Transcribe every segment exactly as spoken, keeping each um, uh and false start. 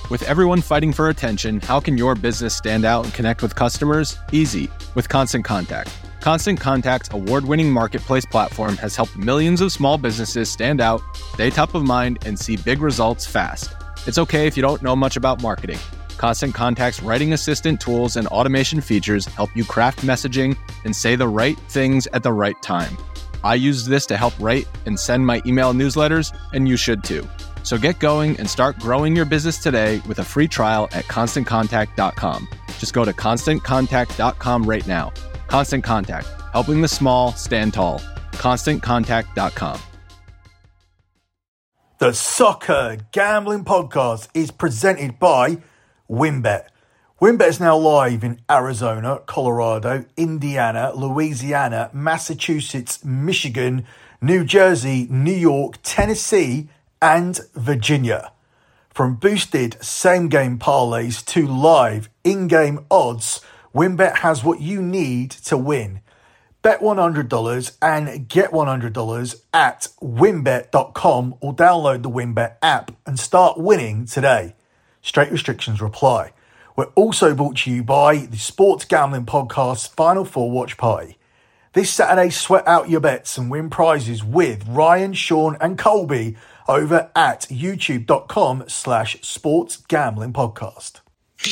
With everyone fighting for attention, how can your business stand out and connect with customers? Easy, with Constant Contact. Constant Contact's award-winning marketplace platform has helped millions of small businesses stand out, stay top of mind, and see big results fast. It's okay if you don't know much about marketing. Constant Contact's writing assistant tools and automation features help you craft messaging and say the right things at the right time. I use this to help write and send my email newsletters, and you should too. So get going and start growing your business today with a free trial at constant contact dot com. Just go to constant contact dot com right now. Constant Contact, helping the small stand tall. constant contact dot com. The Soccer Gambling Podcast is presented by WynnBET. WynnBET is now live in Arizona, Colorado, Indiana, Louisiana, Massachusetts, Michigan, New Jersey, New York, Tennessee, and Virginia. From boosted same-game parlays to live in-game odds, WynnBET has what you need to win. Bet one hundred dollars and get one hundred dollars at wynn bet dot com or download the WynnBET app and start winning today. Straight restrictions apply. We're also brought to you by the Sports Gambling Podcast's Final Four Watch Party. This Saturday, sweat out your bets and win prizes with Ryan, Sean and Colby over at youtube.com slash sports gambling podcast.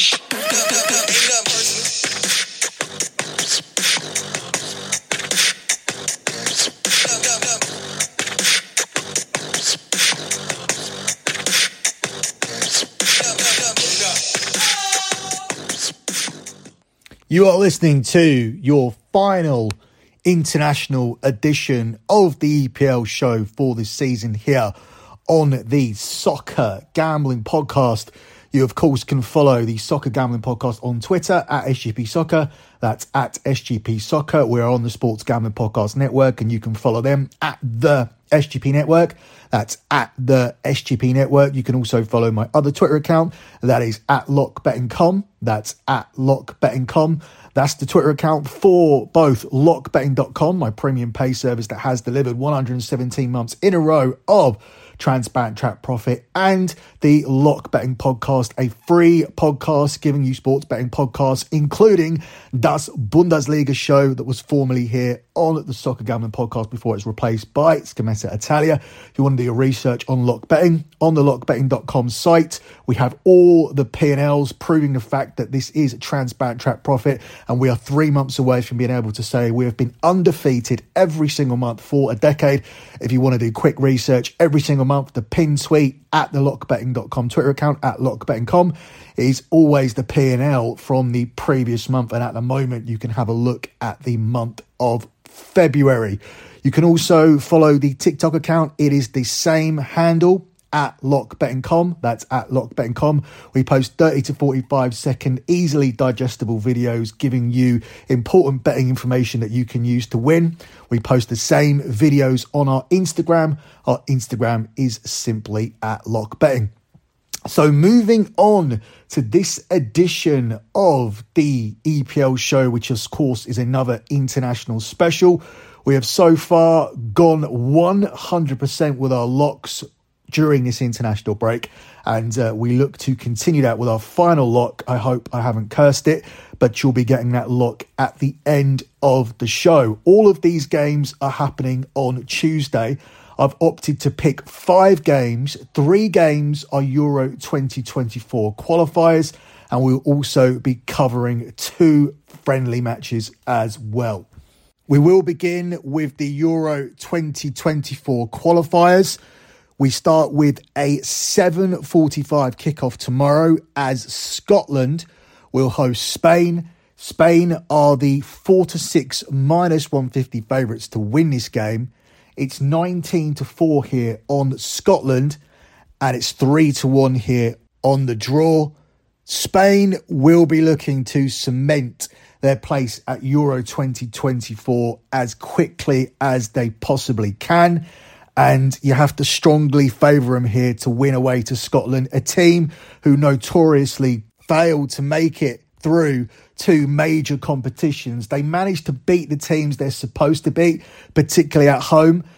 You are listening to your final international edition of the E P L show for this season here on the Soccer Gambling Podcast. You, of course, can follow the Soccer Gambling Podcast on Twitter at S G P Soccer. That's at S G P Soccer. We're on the Sports Gambling Podcast Network, and you can follow them at the S G P Network. That's at the S G P Network. You can also follow my other Twitter account. That is at lock betting dot com. That's at lock betting dot com. That's the Twitter account for both lock betting dot com, my premium pay service that has delivered one hundred seventeen months in a row of transparent track profit, and the Lock Betting Podcast, a free podcast giving you sports betting podcasts, including Das Bundesliga show that was formerly here on the Soccer Gambling Podcast before it's replaced by Scommessa Italia. If you want to do your research on lock betting, on the lock betting dot com site, we have all the P and Ls proving the fact that this is transparent track profit, and we are three months away from being able to say we have been undefeated every single month for a decade. If you want to do quick research every single month, the pin tweet at the lock betting dot com Twitter account at lock betting dot com is always the P and L from the previous month, and at the moment you can have a look at the month of February. You can also follow the TikTok account. It is the same handle at lock betting dot com. That's at lock betting dot com. We post thirty to forty-five second easily digestible videos giving you important betting information that you can use to win. We post the same videos on our Instagram. Our Instagram is simply at lock betting. So moving on to this edition of the E P L show, which of course is another international special. We have so far gone one hundred percent with our locks during this international break, and uh, we look to continue that with our final lock. I hope I haven't cursed it, but you'll be getting that lock at the end of the show. All of these games are happening on Tuesday. I've opted to pick five games. Three games are Euro twenty twenty-four qualifiers, and we'll also be covering two friendly matches as well. We will begin with the Euro twenty twenty-four qualifiers. We start with a seven forty-five kickoff tomorrow as Scotland will host Spain. Spain are the four to six minus one fifty favourites to win this game. It's nineteen to four here on Scotland, and it's three to one here on the draw. Spain will be looking to cement their place at Euro twenty twenty-four as quickly as they possibly can. And you have to strongly favour them here to win away to Scotland, a team who notoriously failed to make it through two major competitions. They managed to beat the teams they're supposed to beat, particularly at home,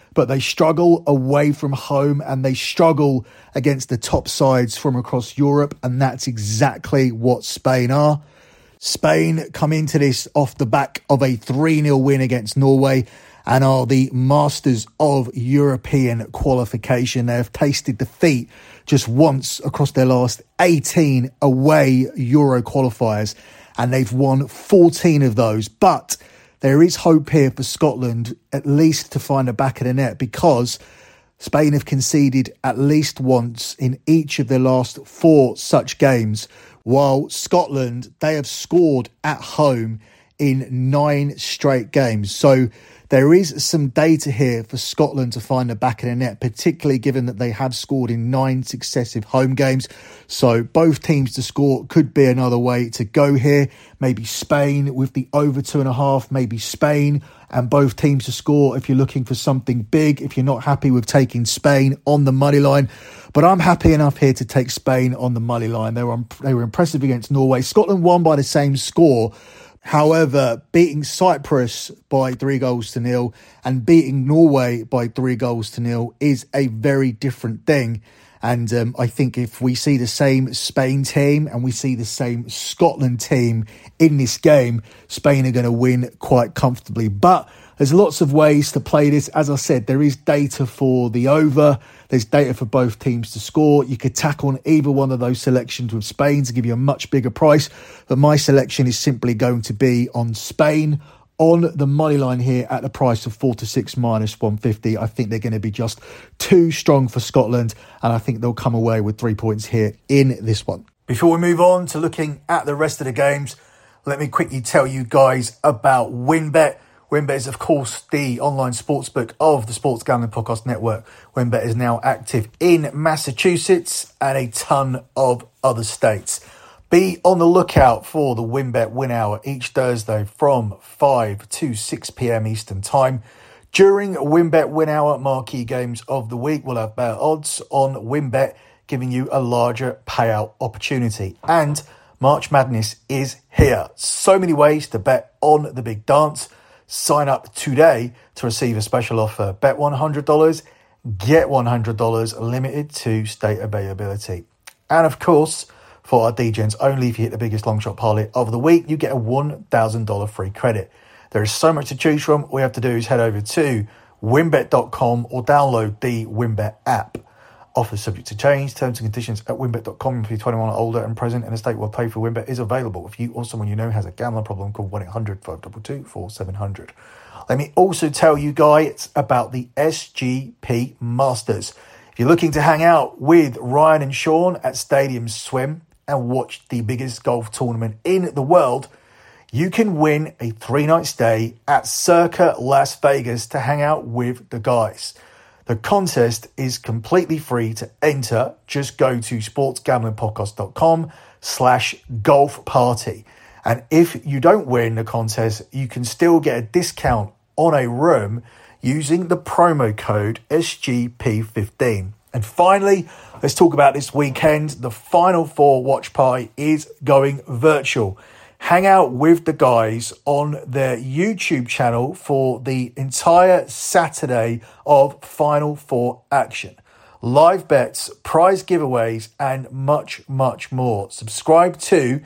but they struggle away from home and they struggle against the top sides from across Europe, and that's exactly what Spain are. Spain come into this off the back of a three nil win against Norway and are the masters of European qualification. They have tasted defeat just once across their last eighteen away Euro qualifiers, and they've won fourteen of those. But there is hope here for Scotland, at least to find the back of the net, because Spain have conceded at least once in each of their last four such games, while Scotland, they have scored at home in nine straight games. So there is some data here for Scotland to find the back of the net, particularly given that they have scored in nine successive home games. So both teams to score could be another way to go here. Maybe Spain with the over two and a half, maybe Spain and both teams to score if you're looking for something big, if you're not happy with taking Spain on the money line. But I'm happy enough here to take Spain on the money line. They were, they were impressive against Norway. Scotland won by the same score. However, beating Cyprus by three goals to nil and beating Norway by three goals to nil is a very different thing. And um, I think if we see the same Spain team and we see the same Scotland team in this game, Spain are going to win quite comfortably. But there's lots of ways to play this. As I said, there is data for the over. There's data for both teams to score. You could tack on either one of those selections with Spain to give you a much bigger price. But my selection is simply going to be on Spain on the money line here at the price of four to six minus one fifty. I think they're going to be just too strong for Scotland, and I think they'll come away with three points here in this one. Before we move on to looking at the rest of the games, let me quickly tell you guys about WynnBET. WynnBET is, of course, the online sportsbook of the Sports Gambling Podcast Network. WynnBET is now active in Massachusetts and a ton of other states. Be on the lookout for the WynnBET Win Hour each Thursday from five to six p.m. Eastern Time. During WynnBET Win Hour, marquee games of the week will have better odds on WynnBET, giving you a larger payout opportunity. And March Madness is here. So many ways to bet on the big dance. Sign up today to receive a special offer. Bet one hundred dollars, get one hundred dollars, limited to state availability. And of course, for our D Gens only, if you hit the biggest long shot parlay of the week, you get a one thousand dollars free credit. There is so much to choose from. All you have to do is head over to wynnbet dot com or download the WynnBET app. Offers subject to change. Terms and conditions at wynnbet dot com. If you're twenty-one or older and present in a state where pay for WynnBET is available. If you or someone you know has a gambling problem, call one eight hundred five two two four seven zero zero. Let me also tell you guys about the S G P Masters. If you're looking to hang out with Ryan and Sean at Stadium Swim and watch the biggest golf tournament in the world, you can win a three-night stay at Circa Las Vegas to hang out with the guys. The contest is completely free to enter. Just go to sportsgamblingpodcast.com slash golf party. And if you don't win the contest, you can still get a discount on a room using the promo code S G P fifteen. And finally, let's talk about this weekend. The Final Four watch party is going virtual. Hang out with the guys on their YouTube channel for the entire Saturday of Final Four action. Live bets, prize giveaways, and much, much more. Subscribe to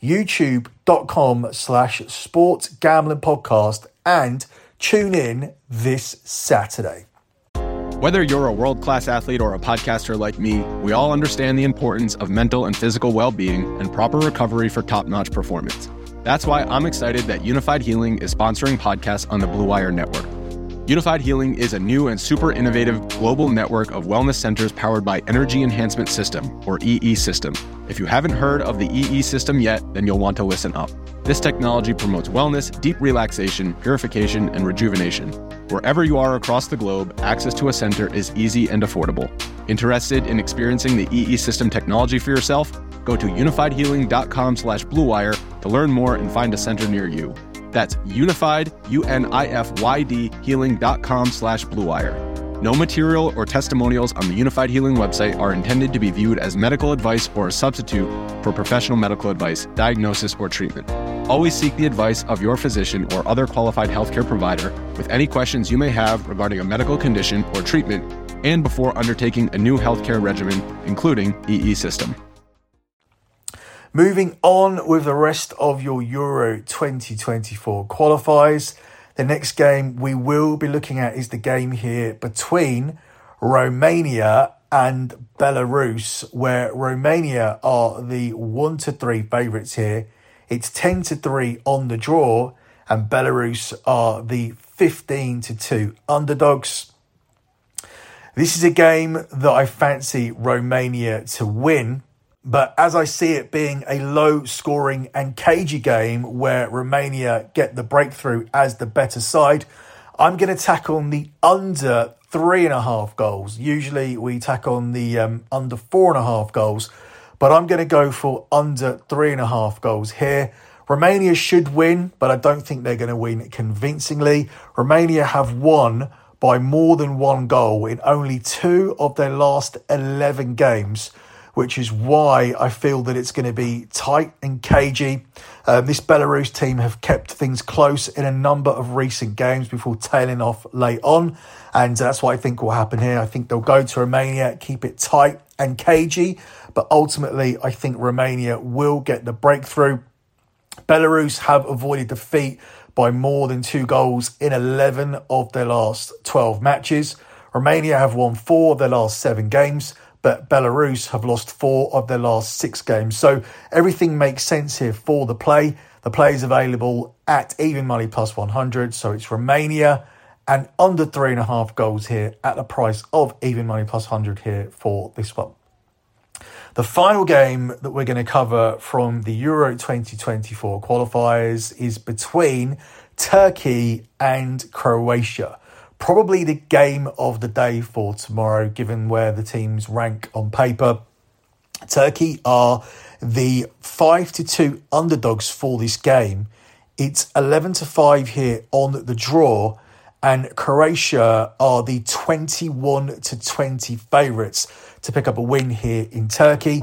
youtube.com slash sports gambling podcast and tune in this Saturday. Whether you're a world-class athlete or a podcaster like me, we all understand the importance of mental and physical well-being and proper recovery for top-notch performance. That's why I'm excited that Unified Healing is sponsoring podcasts on the Blue Wire Network. Unified Healing is a new and super innovative global network of wellness centers powered by Energy Enhancement System, or E E System. If you haven't heard of the E E System yet, then you'll want to listen up. This technology promotes wellness, deep relaxation, purification, and rejuvenation. Wherever you are across the globe, access to a center is easy and affordable. Interested in experiencing the E E System technology for yourself? Go to unifiedhealing.com slash bluewire to learn more and find a center near you. That's unified, U N I F Y D, healing.com slash bluewire. No material or testimonials on the Unified Healing website are intended to be viewed as medical advice or a substitute for professional medical advice, diagnosis, or treatment. Always seek the advice of your physician or other qualified healthcare provider with any questions you may have regarding a medical condition or treatment and before undertaking a new healthcare regimen, including E E system. Moving on with the rest of your Euro twenty twenty-four qualifiers. The next game we will be looking at is the game here between Romania and Belarus, where Romania are the one to three favourites here. It's ten to three on the draw, and Belarus are the fifteen to two underdogs. This is a game that I fancy Romania to win, but as I see it being a low-scoring and cagey game where Romania get the breakthrough as the better side, I'm going to tack on the under three and a half goals. Usually we tack on the um, under four and a half goals, but I'm going to go for under three and a half goals here. Romania should win, but I don't think they're going to win convincingly. Romania have won by more than one goal in only two of their last eleven games, which is why I feel that it's going to be tight and cagey. Um, this Belarus team have kept things close in a number of recent games before tailing off late on, and that's what I think will happen here. I think they'll go to Romania, keep it tight and cagey, but ultimately I think Romania will get the breakthrough. Belarus have avoided defeat by more than two goals in eleven of their last twelve matches. Romania have won four of their last seven games, but Belarus have lost four of their last six games. So everything makes sense here for the play. The play is available at even money plus one hundred. So it's Romania and under three and a half goals here at the price of even money plus one hundred here for this one. The final game that we're going to cover from the Euro twenty twenty-four qualifiers is between Turkey and Croatia. Probably the game of the day for tomorrow, given where the teams rank on paper. Turkey are the five to two underdogs for this game. It's eleven to five here on the draw, and Croatia are the twenty-one to twenty favourites to pick up a win here in Turkey.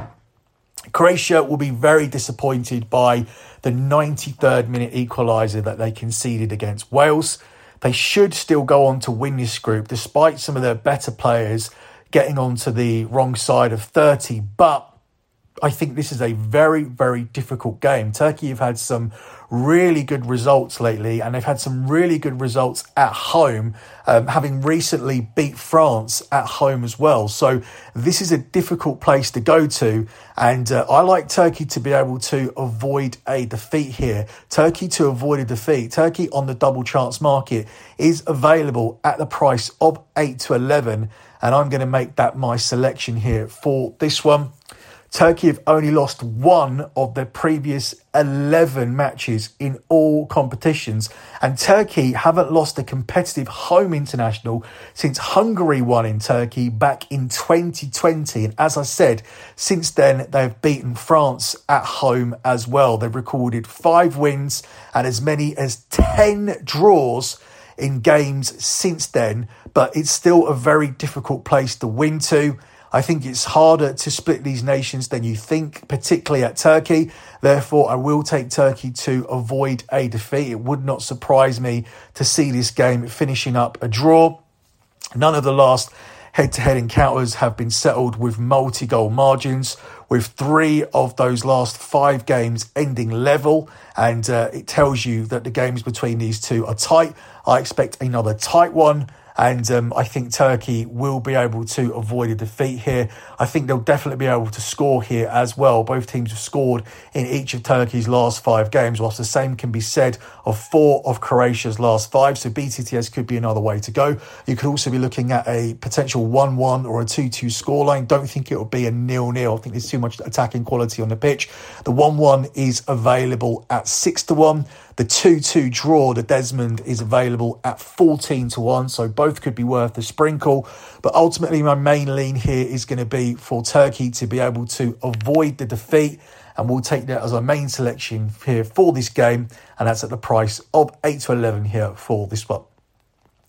Croatia will be very disappointed by the ninety-third minute equaliser that they conceded against Wales. They should still go on to win this group, despite some of their better players getting onto the wrong side of thirty. But I think this is a very, very difficult game. Turkey have had some really good results lately, and they've had some really good results at home, um, having recently beat France at home as well. So this is a difficult place to go to, and uh, I like Turkey to be able to avoid a defeat here. Turkey to avoid a defeat. Turkey on the double chance market is available at the price of eight to eleven, and I'm going to make that my selection here for this one. Turkey have only lost one of their previous eleven matches in all competitions, and Turkey haven't lost a competitive home international since Hungary won in Turkey back in twenty twenty. And as I said, since then they've beaten France at home as well. They've recorded five wins and as many as ten draws in games since then, but it's still a very difficult place to win to. I think it's harder to split these nations than you think, particularly at Turkey. Therefore, I will take Turkey to avoid a defeat. It would not surprise me to see this game finishing up a draw. None of the last head-to-head encounters have been settled with multi-goal margins, with three of those last five games ending level. And uh, it tells you that the games between these two are tight. I expect another tight one. And um, I think Turkey will be able to avoid a defeat here. I think they'll definitely be able to score here as well. Both teams have scored in each of Turkey's last five games, whilst the same can be said of four of Croatia's last five. So B T T S could be another way to go. You could also be looking at a potential one one or a two two scoreline. Don't think it will be a nil nil. I think there's too much attacking quality on the pitch. The one one is available at six to one. The two two draw, the Desmond, is available at fourteen to one, so both could be worth the sprinkle. But ultimately, my main lean here is going to be for Turkey to be able to avoid the defeat, and we'll take that as our main selection here for this game, and that's at the price of eight to eleven here for this one.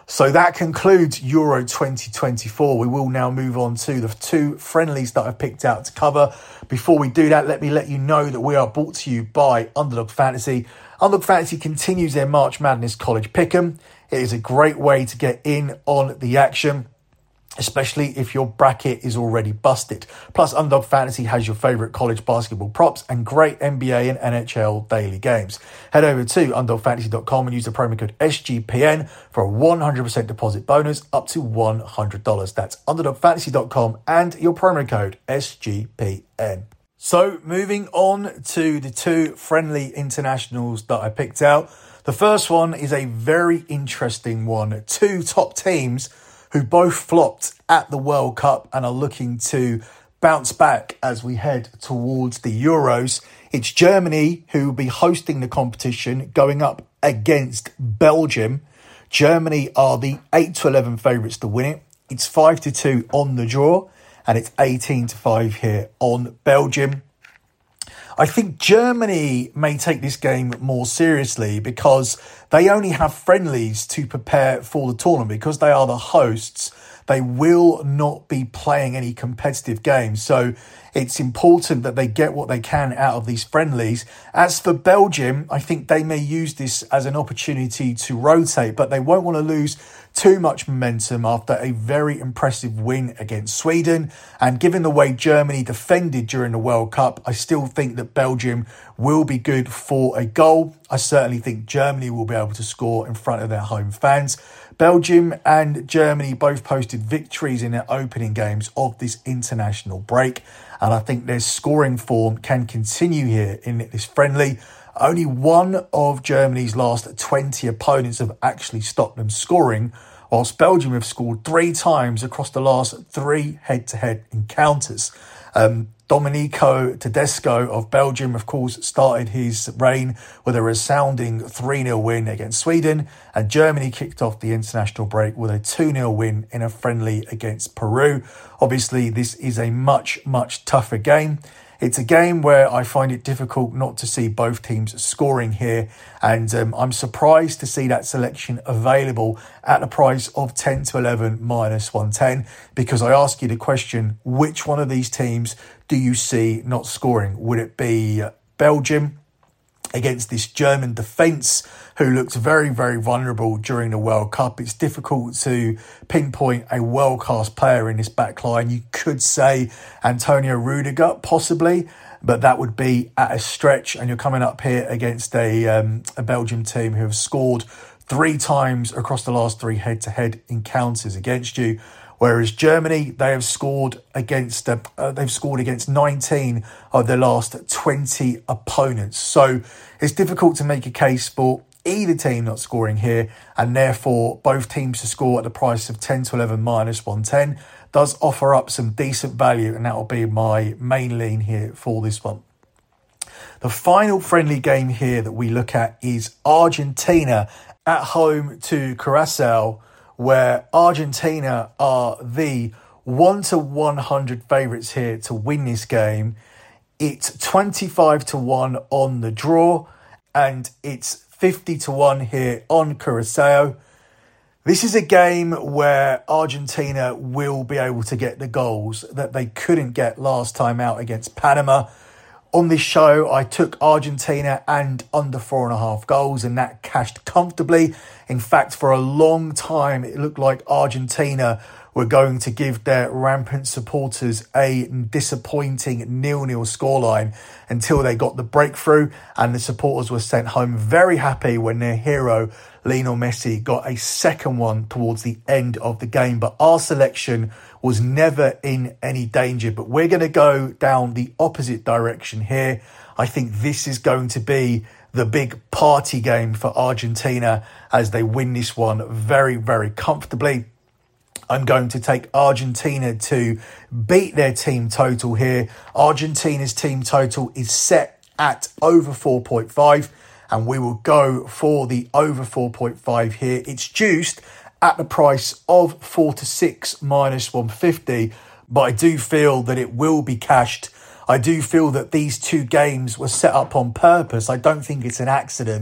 So that concludes Euro twenty twenty-four. We will now move on to the two friendlies that I've picked out to cover. Before we do that, let me let you know that we are brought to you by Underdog Fantasy. Underdog Fantasy continues their March Madness College Pick'em. It is a great way to get in on the action, especially if your bracket is already busted. Plus, Underdog Fantasy has your favourite college basketball props and great N B A and N H L daily games. Head over to underdog fantasy dot com and use the promo code S G P N for a one hundred percent deposit bonus up to one hundred dollars. That's underdog fantasy dot com and your promo code S G P N. So, moving on to the two friendly internationals that I picked out. The first one is a very interesting one. Two top teams who both flopped at the World Cup and are looking to bounce back as we head towards the Euros. It's Germany who will be hosting the competition, going up against Belgium. Germany are the eight to eleven favourites to win it. It's five to two on the draw, and it's eighteen to five here on Belgium. I think Germany may take this game more seriously because they only have friendlies to prepare for the tournament. Because they are the hosts, they will not be playing any competitive games. So it's important that they get what they can out of these friendlies. As for Belgium, I think they may use this as an opportunity to rotate, but they won't want to lose too much momentum after a very impressive win against Sweden. And given the way Germany defended during the World Cup, I still think that Belgium will be good for a goal. I certainly think Germany will be able to score in front of their home fans. Belgium and Germany both posted victories in their opening games of this international break, and I think their scoring form can continue here in this friendly. Only one of Germany's last twenty opponents have actually stopped them scoring, whilst Belgium have scored three times across the last three head-to-head encounters. Um, Domenico Tedesco of Belgium, of course, started his reign with a resounding three nil win against Sweden, and Germany kicked off the international break with a two nil win in a friendly against Peru. Obviously, this is a much, much tougher game. It's a game where I find it difficult not to see both teams scoring here, and um, I'm surprised to see that selection available at the price of ten to eleven minus one ten, because I ask you the question, which one of these teams do you see not scoring? Would it be Belgium against this German defence who looked very, very vulnerable during the World Cup? It's difficult to pinpoint a world-class player in this back line. You could say Antonio Rudiger, possibly, but that would be at a stretch, and you're coming up here against a, um, a Belgium team who have scored three times across the last three head-to-head encounters against you. Whereas Germany, they have scored against uh, uh, they've scored against nineteen of their last twenty opponents. So it's difficult to make a case for either team not scoring here, and therefore both teams to score at the price of ten to eleven minus one ten does offer up some decent value, and that will be my main lean here for this one. The final friendly game here that we look at is Argentina at home to Curacao, where Argentina are the one to one hundred favourites here to win this game. It's twenty-five to one on the draw, and it's fifty to one here on Curacao. This is a game where Argentina will be able to get the goals that they couldn't get last time out against Panama. On this show, I took Argentina and under four and a half goals, and that cashed comfortably. In fact, for a long time, it looked like Argentina were going to give their rampant supporters a disappointing nil-nil scoreline until they got the breakthrough, and the supporters were sent home very happy when their hero, Lionel Messi, got a second one towards the end of the game. But our selection was never in any danger. But we're going to go down the opposite direction here. I think this is going to be the big party game for Argentina as they win this one very, very comfortably. I'm going to take Argentina to beat their team total here. Argentina's team total is set at over four point five, and we will go for the over four point five here. It's juiced at the price of four to six minus one fifty, but I do feel that it will be cashed. I do feel that these two games were set up on purpose. I don't think it's an accident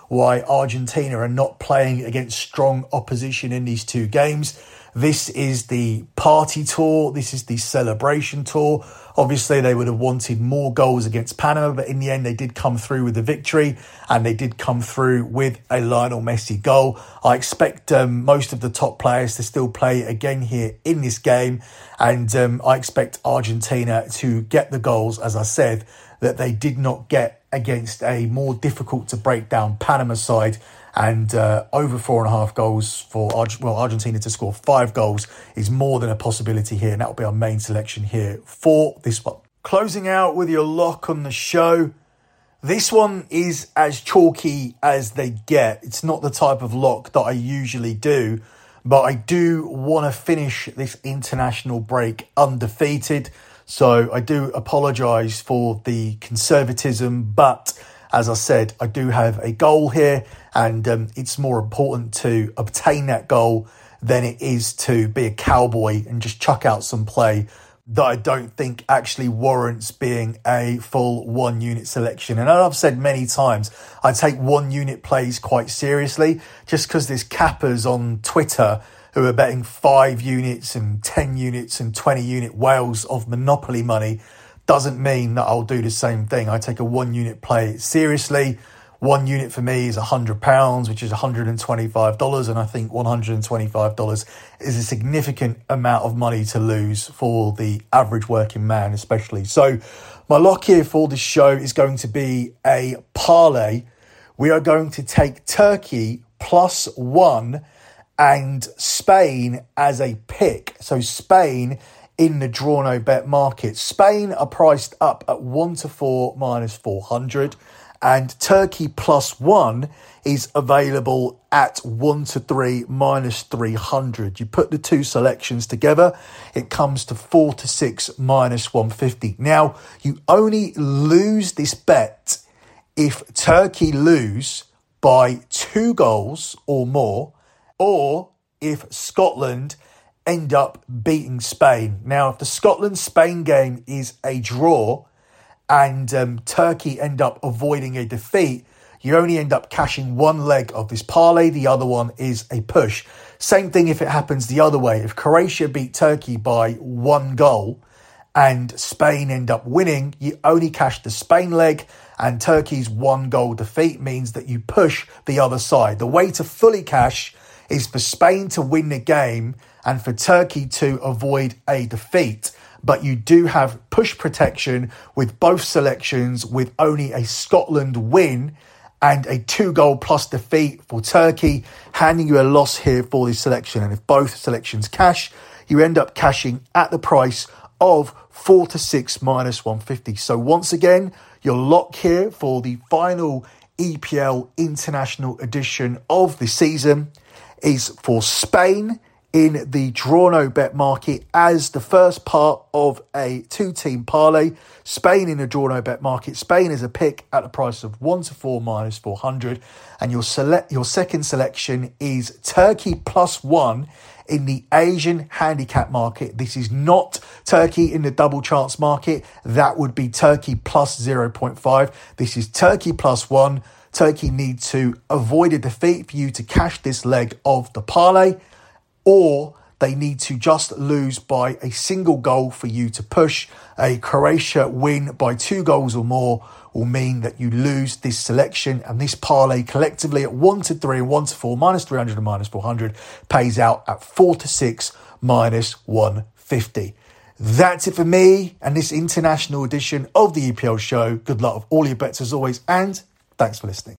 why Argentina are not playing against strong opposition in these two games. This is the party tour. This is the celebration tour. Obviously, they would have wanted more goals against Panama, but in the end, they did come through with a victory, and they did come through with a Lionel Messi goal. I expect um, most of the top players to still play again here in this game, and um, I expect Argentina to get the goals, as I said, that they did not get against a more difficult to break down Panama side. And uh, over four and a half goals for Arge- well Argentina to score five goals is more than a possibility here. And that will be our main selection here for this one. Closing out with your lock on the show. This one is as chalky as they get. It's not the type of lock that I usually do, but I do want to finish this international break undefeated. So I do apologise for the conservatism, but as I said, I do have a goal here, and um, it's more important to obtain that goal than it is to be a cowboy and just chuck out some play that I don't think actually warrants being a full one unit selection. And I've said many times, I take one unit plays quite seriously, just because there's cappers on Twitter who are betting five units and ten units and twenty unit whales of Monopoly money doesn't mean that I'll do the same thing. I take a one unit play seriously. One unit for me is one hundred pounds, which is one hundred twenty-five dollars. And I think one hundred twenty-five dollars is a significant amount of money to lose for the average working man, especially. So my lock here for this show is going to be a parlay. We are going to take Turkey plus one and Spain as a pick. So Spain in the draw no bet market. Spain are priced up at one to four minus four hundred, and Turkey plus one is available at one to three minus three hundred. You put the two selections together, it comes to four to six minus one fifty. Now, you only lose this bet if Turkey lose by two goals or more, or if Scotland end up beating Spain. Now, if the Scotland-Spain game is a draw and um, Turkey end up avoiding a defeat, you only end up cashing one leg of this parlay. The other one is a push. Same thing if it happens the other way. If Croatia beat Turkey by one goal and Spain end up winning, you only cash the Spain leg, and Turkey's one goal defeat means that you push the other side. The way to fully cash is for Spain to win the game and for Turkey to avoid a defeat. But you do have push protection with both selections, with only a Scotland win and a two-goal plus defeat for Turkey, handing you a loss here for this selection. And if both selections cash, you end up cashing at the price of four to six minus one fifty. So once again, your lock here for the final E P L International Edition of the season is for Spain in the draw no bet market as the first part of a two-team parlay. Spain in the draw no bet market. Spain is a pick at the price of one to four minus four hundred. And your select your second selection is Turkey plus one in the Asian handicap market. This is not Turkey in the double chance market. That would be Turkey plus zero point five. This is Turkey plus one. Turkey need to avoid a defeat for you to cash this leg of the parlay, or they need to just lose by a single goal for you to push. A Croatia win by two goals or more will mean that you lose this selection, and this parlay collectively at one to three and one to four minus three hundred and minus four hundred pays out at four to six minus one fifty. That's it for me and this international edition of the E P L show. Good luck with all your bets as always, and thanks for listening.